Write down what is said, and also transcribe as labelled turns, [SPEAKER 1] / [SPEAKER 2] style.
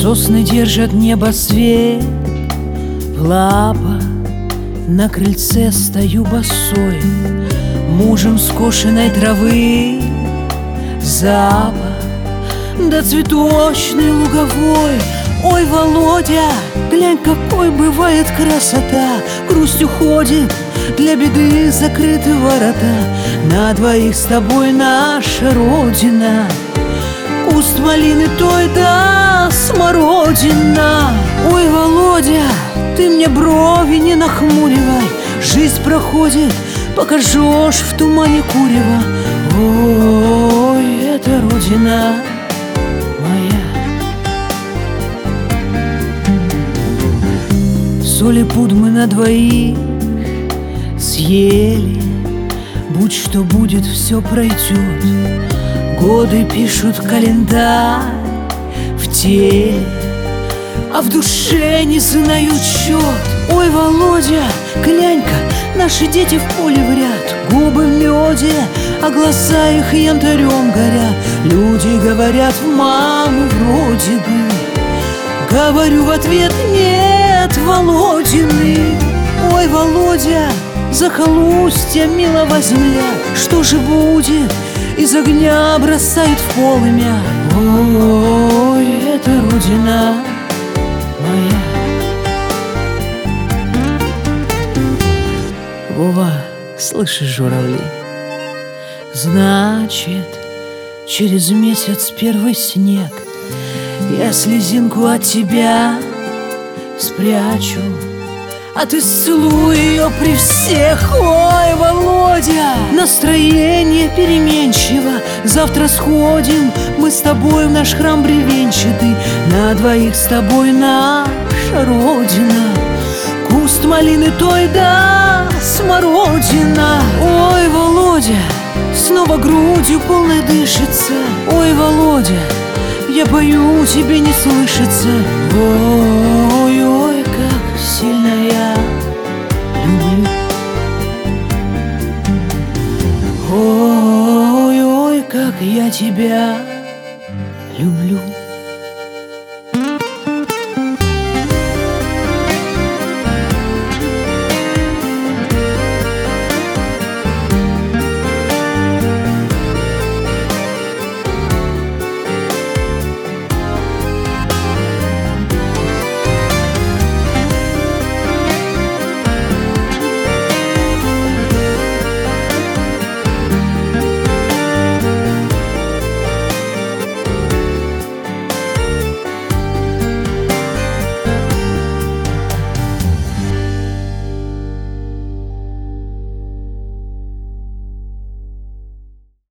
[SPEAKER 1] Сосны держат небо свет в лапах. На крыльце стою босой, мужем скошенной травы запах, да цветочный луговой. Ой, Володя, глянь, какой бывает красота. Грусть уходит, для беды закрыты ворота. На двоих с тобой наша родина. Куст малины той да смородина. Ой, Володя, ты мне брови не нахмуривай. Жизнь проходит, пока жжешь в тумане курева. Ой, это родина моя. Соли пуд мы на двоих съели. Будь что будет, все пройдет. Годы пишут календарь в теле, а в душе не знают счет. Ой, Володя, глянь-ка, наши дети в поле в ряд. Губы в меде, а глаза их янтарем горят. Люди говорят в маму вроде бы. Говорю в ответ: нет, Володины. Ой, Володя, захолустья милого земля. Что же будет? Из огня бросают в полымя. Ой, это родина моя. Вова, слышишь, журавли? Значит, через месяц первый снег. Я слезинку от тебя спрячу, а ты целуй ее при всех. Ой, Володя, настроение переменчиво. Завтра сходим мы с тобой в наш храм бревенчатый. На двоих с тобой наша родина. Куст малины той да смородина. Ой, Володя, снова грудью полной дышится. Ой, Володя, я пою, тебе не слышится. Ой, ой, как сильно я люблю. Ой, ой, как я тебя люблю.